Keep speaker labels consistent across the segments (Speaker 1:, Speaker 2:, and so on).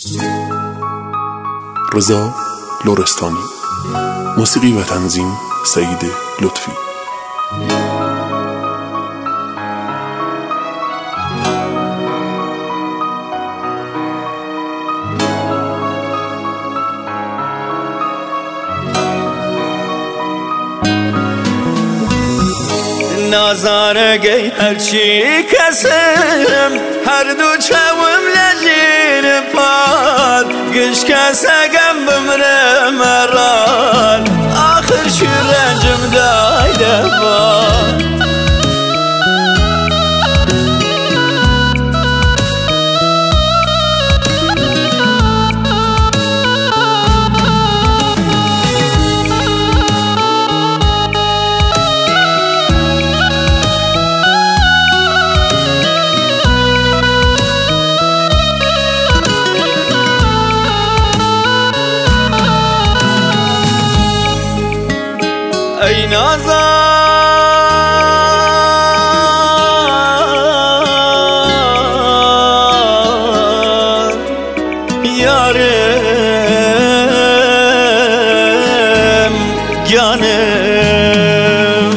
Speaker 1: رضا لرستانی. موسیقی و تنظیم سعید لطفی.
Speaker 2: نازانگی هرچی کسم هر دو چاوم لجین پاد گش کسگم بمره مرال آخر شی رنجم دایده باد ای نازان یارم جانم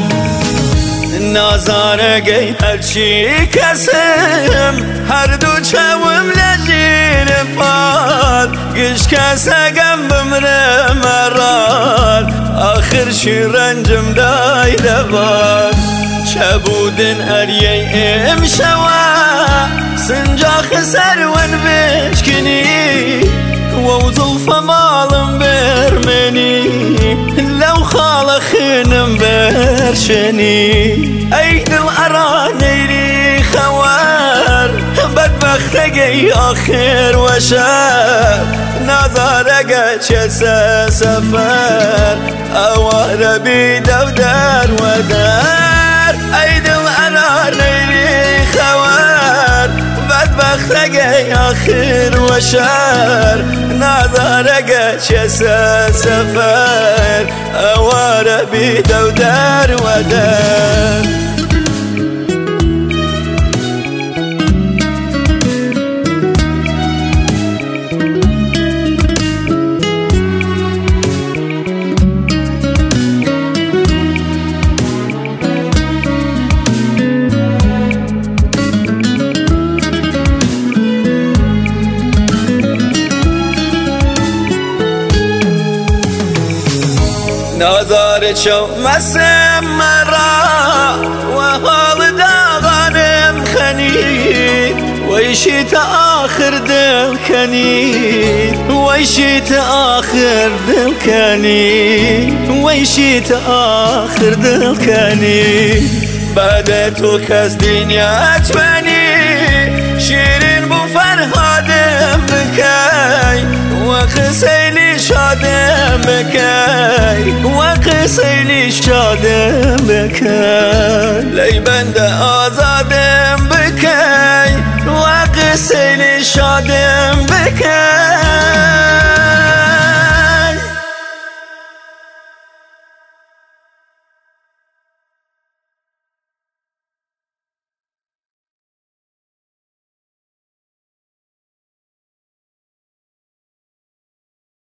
Speaker 2: نازانگی هرچی کسم هر دو چاوم لجین پاد گش کسگم بمره مرال آخر شی رنجم دایده باد چبودن اریه امشوا سنجاخ سرون بشکنی و زلف مالم برمنی لو خال خینم برشنی ای دل ارانیری خوار بدبختگی آخر و شب نظارگه چه سفر اوار بی دو در و در ای دل انا نیلی خوار بدبختگی آخر و شر نظارگه چه سفر اوار بی دو در و در نظر چو مسم مرا و حال داغانم خنید ویشیت آخر دل کنید ویشیت آخر دل کنید ویشیت آخر دل کنید بعد تو کس دنیات بنی شیرین بو فرهادم بکی و خسیلی شادم بکی و قصیلی شادم بکن لی بنده